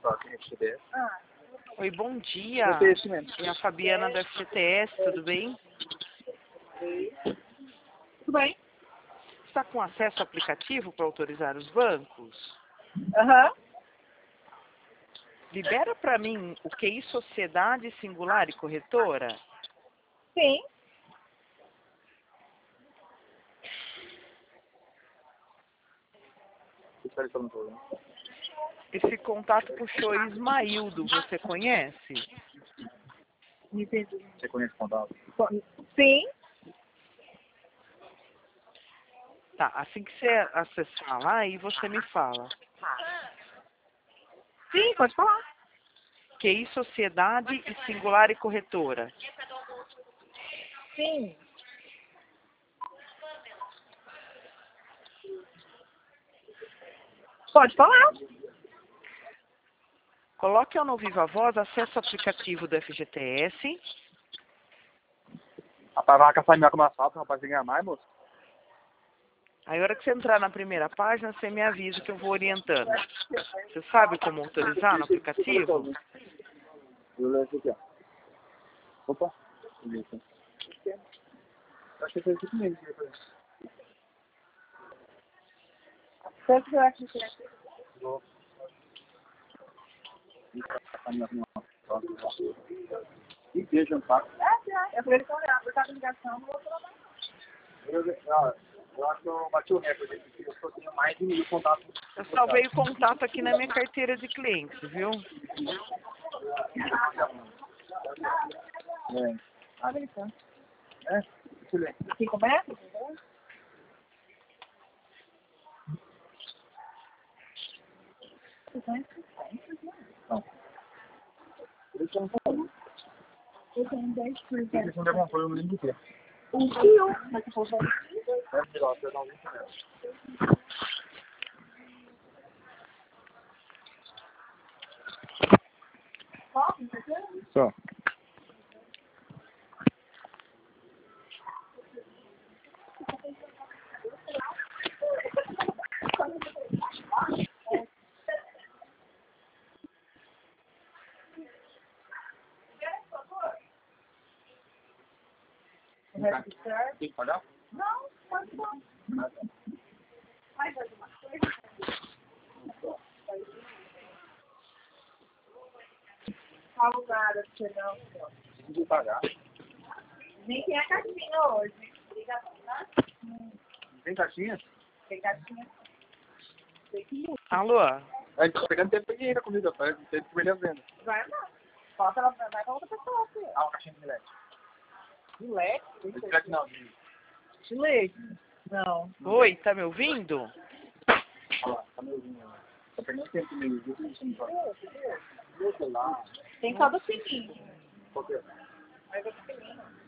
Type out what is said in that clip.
Oi, bom dia. É a Fabiana da FGTS, tudo bem? Tudo bem? Está com acesso ao aplicativo para autorizar os bancos? Aham. Libera para mim o QI Sociedade Singular e Corretora? Sim. Esse contato puxou Ismaildo, você conhece? Me entendi. Você conhece o contato? Sim. Tá, assim que você acessar lá, aí você me fala. Sim, pode falar. QI Sociedade e Singular e Corretora. Sim. Pode falar. Coloque ao no Viva Voz, acesse o aplicativo do FGTS. Rapaz, vai caçar minha como assalto, rapaz, tem que ganhar mais, moço. Aí, a hora que você entrar na primeira página, você me avisa que eu vou orientando. Você sabe como autorizar no aplicativo? Eu levo aqui, ó. Opa. Beleza. Acho que foi aqui comigo. Pode falar aqui. Vou. E veja um papo. Eu falei que olhar, por causa da ligação, não vou falar. Eu acho que eu bati o recorde, porque eu tenho mais de 1.000 contatos. Eu salvei o contato aqui na minha carteira de clientes, viu? Olha isso. É? Deixa eu ver. Aqui começa? Não. Deixa eu não Eu tenho 10%. Deixa eu ver alguma coisa, eu não lembro do que. Um fio. Mas se for Deve ser lá, você dá um 20 reais. Só. Tem que pagar? Não, pode não. Mais alguma coisa? Falo nada, você não. Tem que pagar. Nem tem a caixinha hoje. Tem caixinha? Tem caixinha. Tem que ir. Alô? A gente tá pegando tempo aqui ainda comigo, rapaz. Tem que comer a venda. Vai lá. Falta ela, vai pra outra pessoa, filho. Ah, uma caixinha de leite. De leite? De leite não, De leite? Não. Oi, tá me ouvindo? Olha lá, tá me ouvindo. Tá pegando tempo comigo, viu? Deixa lá. Tem só do fininho. Qual que é? Mas é do fininho.